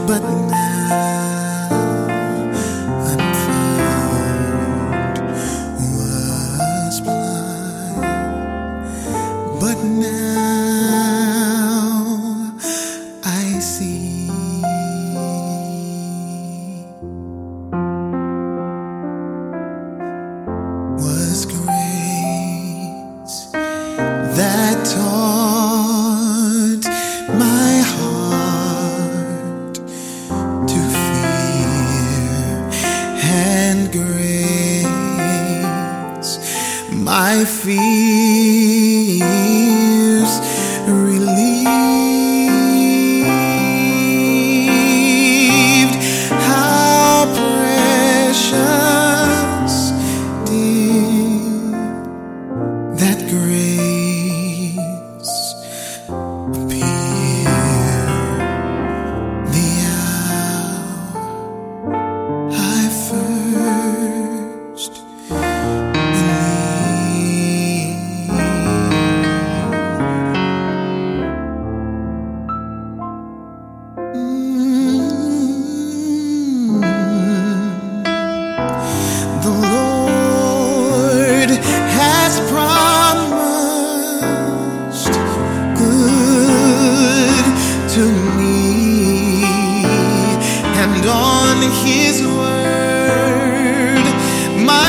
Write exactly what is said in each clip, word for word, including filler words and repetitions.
but now I'm found. Was blind, but now I see. Was grace that taught my heart to fear, and grace my fears relieved. How precious did that grace appear the hour I first believed. Mm. The Lord has promised good to me, and on His word my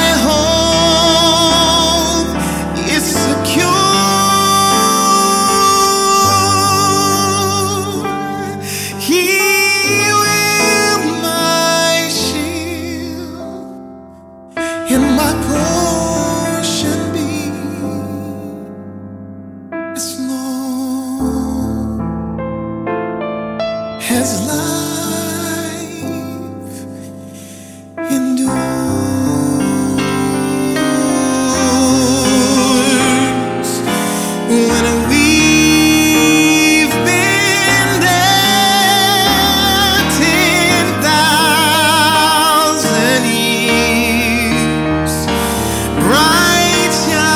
hope is secure. He will my shield and my portion be, as long as life endures. When we've been there ten thousand years, bright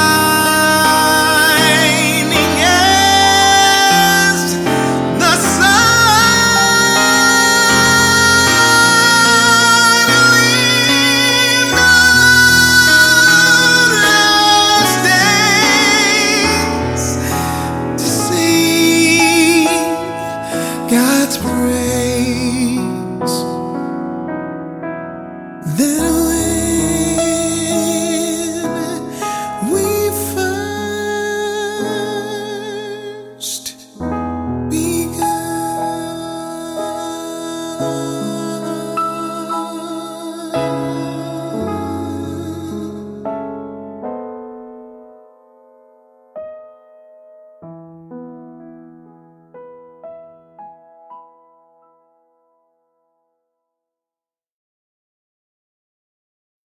shining as the sun, we've known last days to sing God's praise.